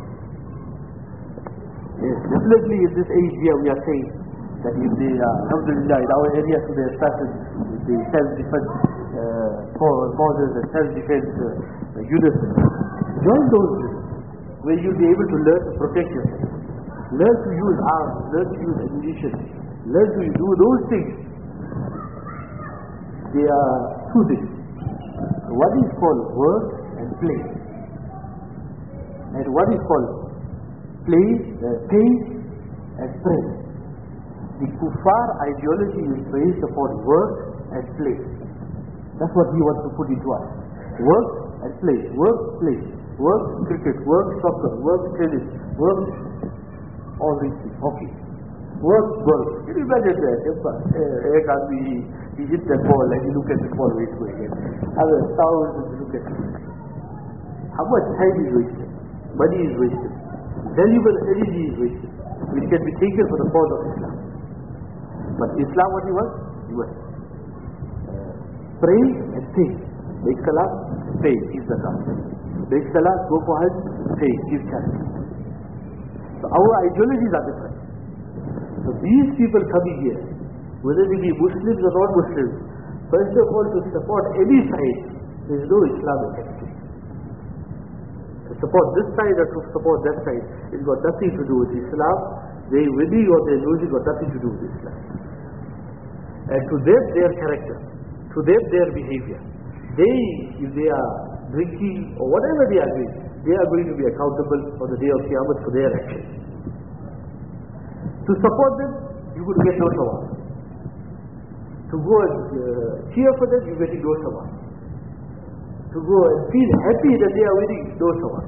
Yes, definitely in this age here we are saying that if they are, alhamdulillah, in our area so they have started the self-defense uh, causes and self-defense uh, units. Join those units where you'll be able to learn to protect yourself, learn to use arms, learn to use ammunition, learn to do those things. They are two things. what is called work and play, and what is called play, uh, pain and praise. The kuffar ideology is based upon work and play. That's what he wants to put into us. Work and play, work, play, work, cricket, work, soccer, work, tennis, work, all these things, hockey. Work, work. Can you imagine that? Ek aadmi, he hit the ball and you look at the ball where it's going in. Other thousands look at it. How much time is wasted? Money is wasted. Valuable energy is wasted, which can be taken for the cause of Islam. But Islam, what he was? He was uh, pray and pay. Make salah, pay, give zakat. Make salah, go for hajj, pay, give charity. So our ideologies are different. So these people coming here, whether they be Muslims or non-Muslims, first of all, to support any side, there is no Islamic activity. To support this side or to support that side, it's got nothing to do with Islam. They winning or they losing got nothing to do with Islam. And to them, their character, to them, their behavior. They, if they are drinking or whatever they are doing, they are going to be accountable on the day of Qiyamah for their actions. To support them, you could get no sawab. To go and uh, cheer for them, you get no sawab. To go and feel happy that they are winning, no sawab.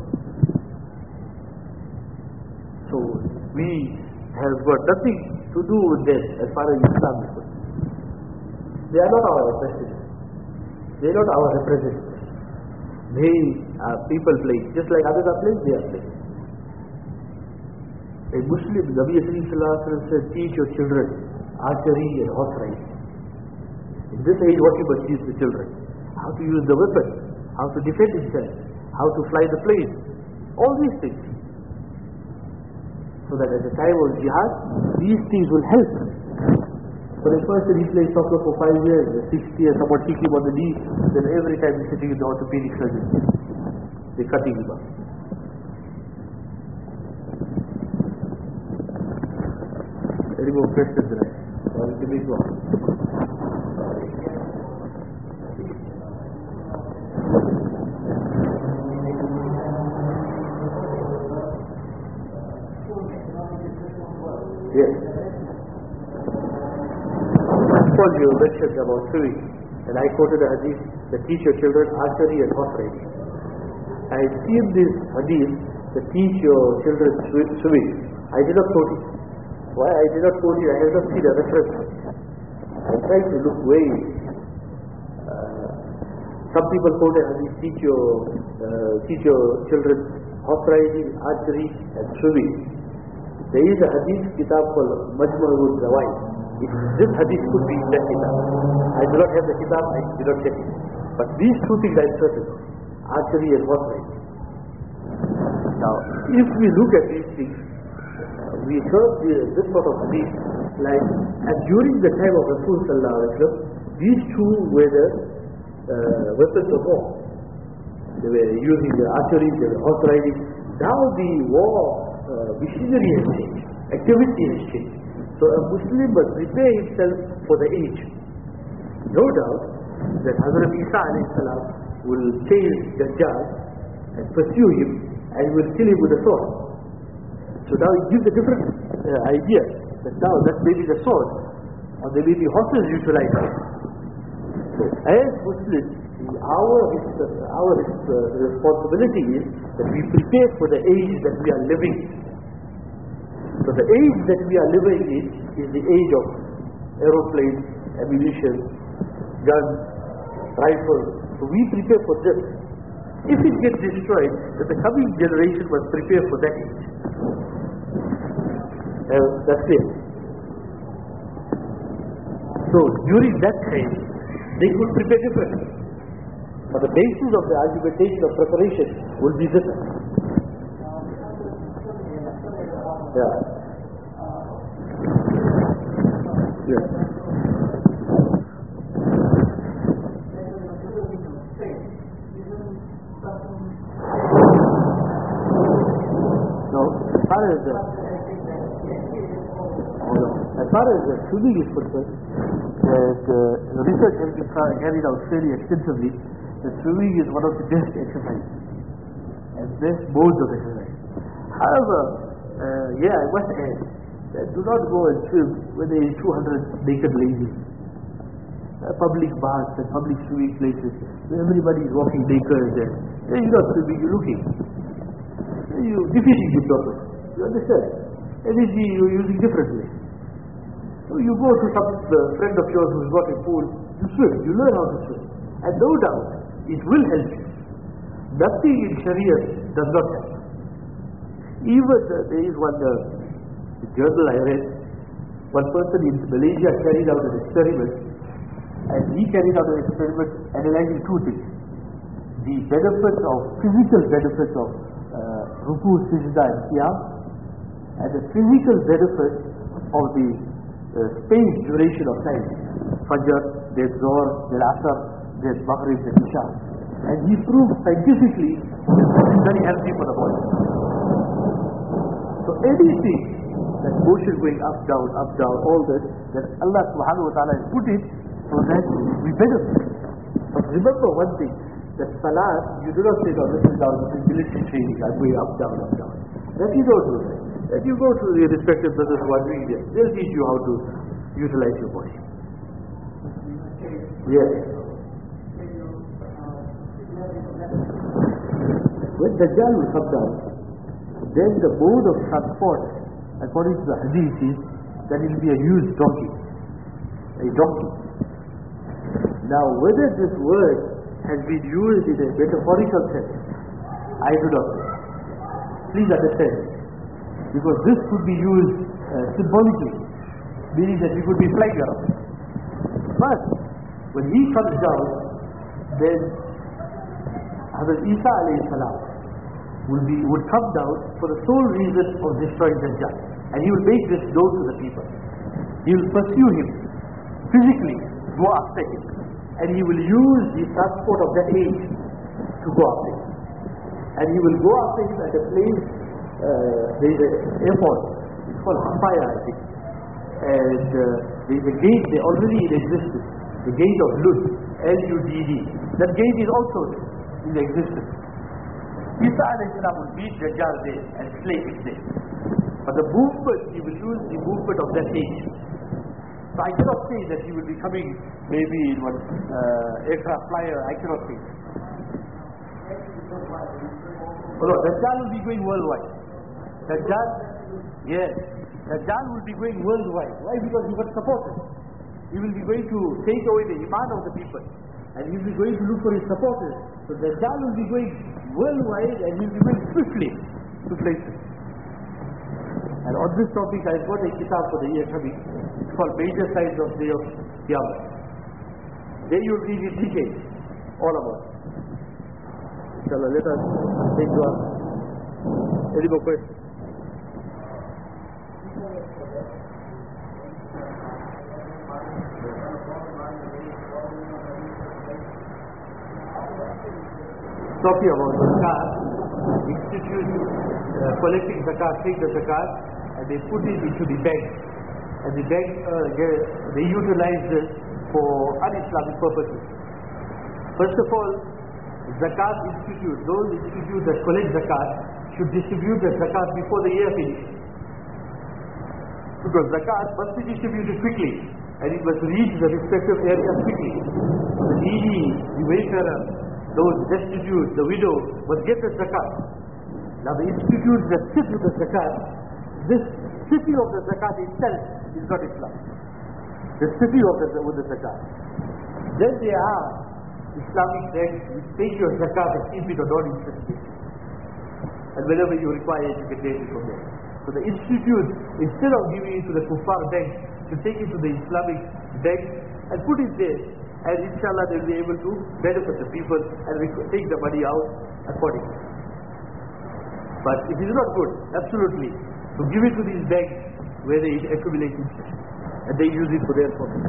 So we have got nothing to do with them as far as Islam is concerned. They are not our representatives. They are not our representatives. They are people playing. Just like others are playing, they are playing. A Muslim, Nabi Sallallahu Alaihi Wasallam said, teach your children archery and horse riding. In this age, what you must teach the children? How to use the weapon, how to defend himself, how to fly the plane, all these things. So that at the time of jihad, these things will help. For a person, he plays soccer for five years, the sixth year, someone kick him on the knee, then every time he's sitting in the orthopedic surgeon, they're cutting him up. Any more questions tonight? Or we can make one. Yes. First you mentioned about swimming, and I quoted a hadith that teach your children archery and horse riding. I have seen this hadith that teach your children swimming. I did not quote it. Why I did not quote it? I have not seen a reference. I am trying to look way. Uh, some people quote a hadith, teach your, uh, teach your children horse riding, archery and swimming. There is a hadith kitab called Majmu'ul Zawaid. This hadith could be in that kitab. I do not have the kitab, I did not check it. But these two things I am certain, archery and horse riding. Now, if we look at these things, we heard this sort of hadith, like, and during the time of Rasul Sallallahu Alaihi Wasallam, these two were the uh, weapons of war. They were using the archery, they were horse riding. Now the war uh, machinery has changed, activity has changed. So a Muslim must prepare himself for the age. No doubt that Hazrat Isa alayhi salam will chase Dajjal and pursue him and will kill him with a sword. So now it gives a different uh, idea that now that may be the sword, or there may be horses utilized. So as Muslims, our, our uh, responsibility is that we prepare for the age that we are living in. So the age that we are living in is the age of aeroplanes, ammunition, guns, rifles. So we prepare for this. If it gets destroyed, then the coming generation must prepare for that age. Uh, that's it. So during that time, they could prepare differently. But the basis of the argumentation of preparation will be different. Yeah. Yeah. No, as far as the, as far as the swimming is concerned, that uh, research has been carried out fairly extensively, that swimming is one of the best exercises and best modes of exercise. However, uh, yeah, I must add that do not go and swim when there is two hundred naked ladies. Uh, public baths and public swimming places where everybody is walking naked and then you're not swimming, you're looking. You're defeating the purpose. You understand? Energy you're using differently. So you go to some uh, friend of yours who's got a pool, you swim, you learn how to swim. And no doubt, it will help you. Nothing in Sharia does not help. Even uh, there is one uh, journal I read, one person in Malaysia carried out an experiment, and he carried out an experiment analyzing two things. The benefits of, physical benefits of uh, ruku, sijda and qiyam, and the physical benefits of the uh, space duration of time. Fajr, then Zohr, then Asr, then Maghrib, then Isha. And he proved scientifically that this is very healthy for the body. So anything that motion going up, down, up, down, all this, that Allah subhanahu wa ta'ala has put it so that we benefit. But remember one thing, that salat, you do not say, no, this is now, this is military training, I'm going up, down, up, down. That you don't do that. That you go to the respective brothers who are doing this, they'll teach you how to utilize your body. Yes. When Dajjal will come down, then the mode of transport, according to the hadith, is that it will be a used donkey. A donkey. Now, whether this word has been used in a metaphorical sense, I do not know. Please understand. Because this could be used uh, symbolically, meaning that he could be flying around. But, when he comes down, then Hazrat Isa alayhi salam will be would come down for the sole reason of destroying Dajjal, and he will make this known to the people. He will pursue him physically, go after him, and he will use the transport of that age to go after him. And he will go after him at a place, uh, there is an airport, it's called Hafaya, I think, and uh, there is a gate there already in existence, the gate of Lud, L U D D. That gate is also in existence. Isa alayhi salam will beat Dajjal there and slay him there. But the movement, he will use the movement of that age. So I cannot say that he will be coming maybe in one uh, aircraft flyer, I cannot say. Oh no, Dajjal will be going worldwide. Dajjal, yes, Dajjal will be going worldwide. Why? Because he got supporters. He will be going to take away the iman of the people. And he will be going to look for his supporters. So Dajjal will be going worldwide and he will be going swiftly to places. And on this topic I have got a kitab for the year coming. It's called Major Signs of Day of Qiyamah. There you will read in detail all about it. Inshallah, let us take to us. Any more questions? Talking about zakat, institute uh, collecting zakat, take the zakat, and they put it into the bank, and the bank uh, they, they utilize this for un-Islamic purposes. First of all, zakat institute, those institutes that collect zakat should distribute the zakat before the year finishes, because zakat must be distributed quickly, and it must reach the respective areas quickly. The needy, the wayfarer, those destitute, the widow, must get the zakat. Now the institutes that sit with the zakat, this city of the zakat itself is not Islam. The city of the, with the zakat. Then there are Islamic banks which take your zakat and keep it on non-interest basis. And whenever you require it, you can take it from there. So the institute, instead of giving it to the kuffar bank, should take it to the Islamic bank and put it there. And inshallah they will be able to benefit the people and take the money out accordingly. But it is not good, absolutely, to give it to these banks where they accumulate interest and they use it for their purpose.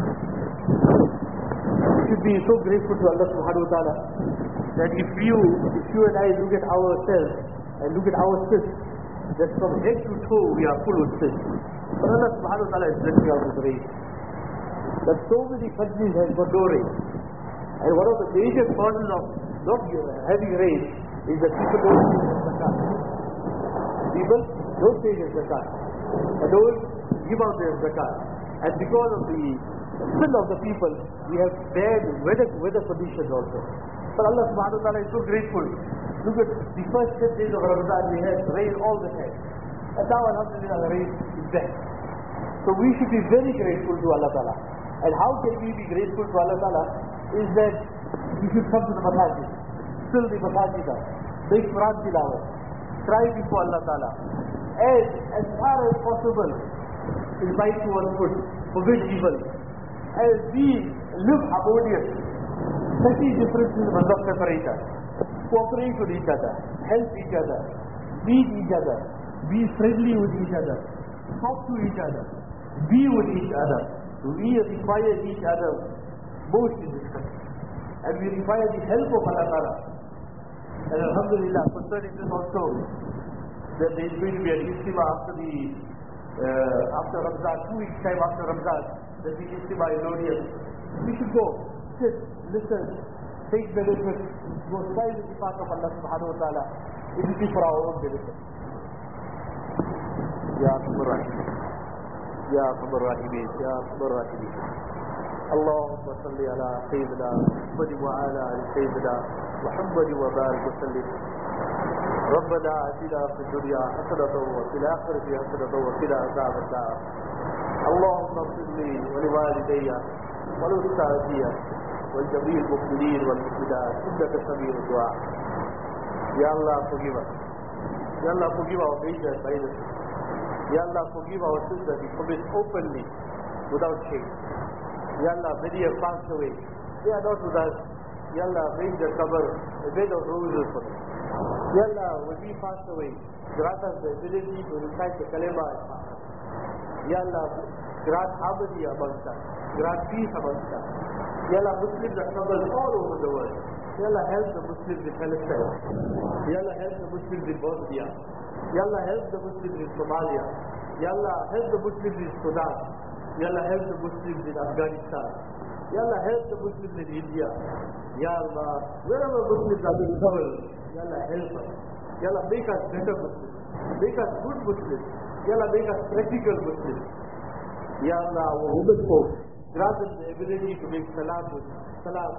We should be so grateful to Allah subhanahu wa ta'ala that if you, if you and I look at ourselves and look at our sins, that from head to toe we are full of sins. But Allah subhanahu wa ta'ala is blessing out with rain. That so many countries have got no rain. And one of the major causes of not having rain is that people don't pay their zakat. People don't pay their zakat. And don't give out their zakat. And because of the sin of the people, we have bad weather, weather conditions also. But Allah subhanahu wa ta'ala is so grateful. Look at the first ten days of Ramadan, we had rain all the time. And now alhamdulillah the rain is back. So we should be very grateful to Allah ta'ala. And how can we be grateful to Allah ta'ala? Is that we should come to the masajid, fill the masajid up, make Quran tilawat, cry before Allah ta'ala. And as far as possible, invite towards good, forbid evil. And we live harmonious. Thirty differences must not separate us. Cooperate with each other, help each other, meet each other, be friendly with each other, talk to each other, be with each other. We require each other most in this country. And we require the help of Allah Ta'ala. And alhamdulillah, concerning this also, that there is going to be an istima after the, uh, after Ramzan, two weeks time after Ramzan, that the istima is Lodian. We should go, sit, listen, take benefit, go strive in the path of Allah subhanahu wa ta'ala. It will be for our own benefit. Ya Arhamar Rahimin, Ya Arhamar Rahimin, Ya Arhamar Rahimin. اللهم صل على سيدنا محمد وعلى ال سيدنا محمد وبارك وسلم. ربنا آتنا في الدنيا حسنة وفي الآخرة حسنة وقنا عذاب النار. اللهم اغفر لي ولوالدي ولأستاذي ولجميع المؤمنين والمؤمنات إنك سميع الدعاء. Ya Allah, forgive us. Ya Allah, forgive our major minors. Ya Allah, forgive our sins that we commit openly without shame. Ya Allah, many have passed away. They are not with us. Ya Allah, make their cover a bed of roses for them. Ya Allah, when we pass away, grant us the ability to recite the kalima and pass. Ya Allah, grant harmony amongst us. Grant peace amongst us. Ya Allah, Muslims are troubled all over the world. Ya Allah, help the Muslims in Palestine. Ya Allah, help the Muslims in Bosnia. Ya Allah, help the Muslims in Somalia. Ya Allah, help the Muslims in Sudan. Ya Allah, help the Muslims in Afghanistan. Ya Allah, help the Muslims in India. Ya Allah, wherever Muslims are being troubled, Ya Allah, help us. Ya Allah, make us better Muslims. Make us good Muslims. Ya Allah, make us practical Muslims. Ya Allah, our women folk, grant us the ability to make salat with salat.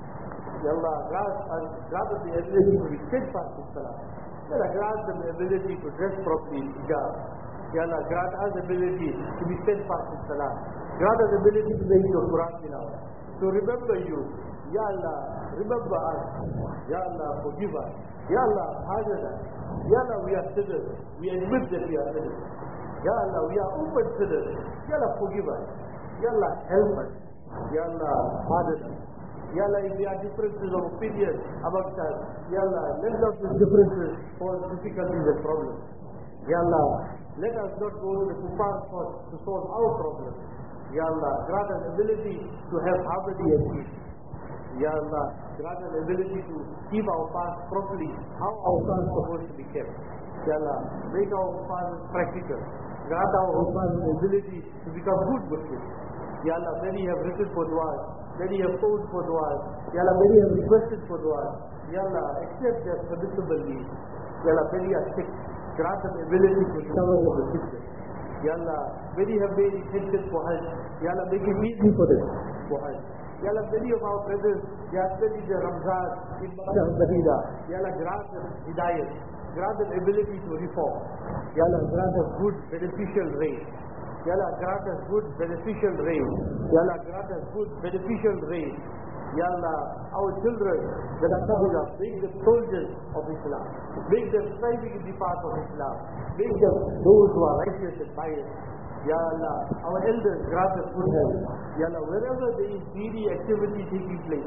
Ya Allah, grant us, grant us the ability to be steadfast in salat. Ya Allah, grant them the ability to dress properly in hijab. Ya Allah, grant us the ability to be steadfast in salah. Grant us the ability to make your Quran tilawat, to remember you. Ya Allah, remember us. Ya Allah, forgive us. Ya Allah, pardon us. Ya Allah, we are sinners. We admit that we are sinners. Ya Allah, we are open sinners. Ya Allah, forgive us. Ya Allah, help us. Ya Allah, pardon us. Ya Allah, if there are differences of opinion amongst us, Ya Allah, let us these differences for difficulties and problems. Ya Allah, let us not go to the kuffar first to solve our problems. Ya Allah, grant us ability to have harmony and peace. Ya Allah, grant us ability to keep our fast properly, how our fast is supposed to be kept. Ya Allah, make our fast practical. Grant our fast the ability to become good Muslims. Ya Allah, many have written for du'as, many have phoned for du'as. Ya Allah, many have requested for du'as. Ya Allah, accept their permissible needs. Ya Allah, many are sick. Grant us ability to recover the sickness. Ya Allah, many have made intentions for Hajj. Ya Allah, make it easy for them for Hajj. Ya Allah, many of our brothers, they are spending their Ramzan in Makkah and Medina. Ya Allah, grant them hidayah. Grant them ability to reform. Ya Allah, grant us good beneficial rain. Ya Allah, grant us good beneficial rain. Ya Allah, grant us good beneficial rain. Ya Allah, our children that are coming up, make them soldiers of Islam. Make them striving in the path of Islam. Make them those who are righteous and pious. Ya Allah, our elders grant us good health. Ya Allah, wherever there is needy activity taking place,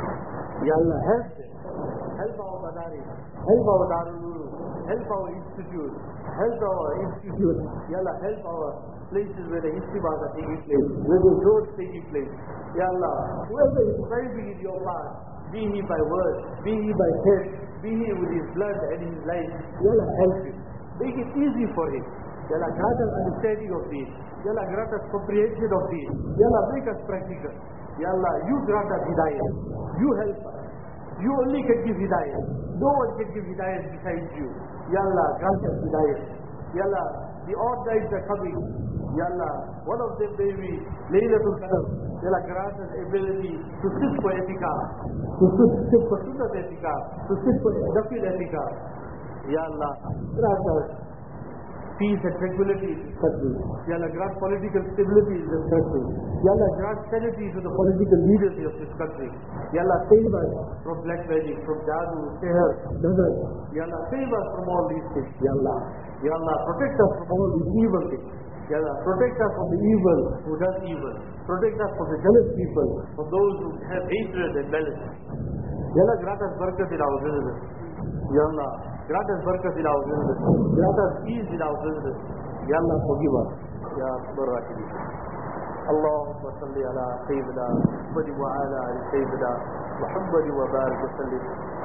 Ya Allah, help them. Help our madaris, help our darul, help our institute, help our institute. Ya Allah, help our places where the istimās are taking place, where the roads taking place. Ya Allah, whoever is striving in your path, be he by word, be he by head, be he with his blood and his life, Ya Allah, help him. Make it easy for him. Ya Allah, grant us understanding of these. Ya Allah, grant us comprehension of these. Ya Allah, make us practical. Ya Allah, you grant us hidayah. You help us. You only can give hidayah. No one can give hidayah besides you. Ya Allah, grant us hidayah. Ya Allah, the odd nights are coming. Ya Allah, one of them may be Laylatul Qadr. Ya Allah, grant us ability to sit for etikaf, to sit, sit for sunnah etikaf, to sit for nafil etikaf. Ya Allah, grant us peace and tranquility in this country. Ya Allah, grant political stability in this country. Ya Allah, grant sanity to the political leaders of this country. Ya Allah, save us from black magic, from jadoo, sihr, nazar. Ya Allah, save us from all these things. Ya Allah, Ya Allah, protect us from all these evil things. Ya Allah, protect us from the evil who does evil. Protect us from the jealous people, from those who have hatred and malice. Ya Allah, grant us barakat in our business. Ya Allah, grant us barakat in our business. Grant us ease in our business. Ya Allah, forgive us. Ya Akbar Rahim. اللهم صل على سيدنا محمد وعلى ال سيدنا محمد وبارك وسلم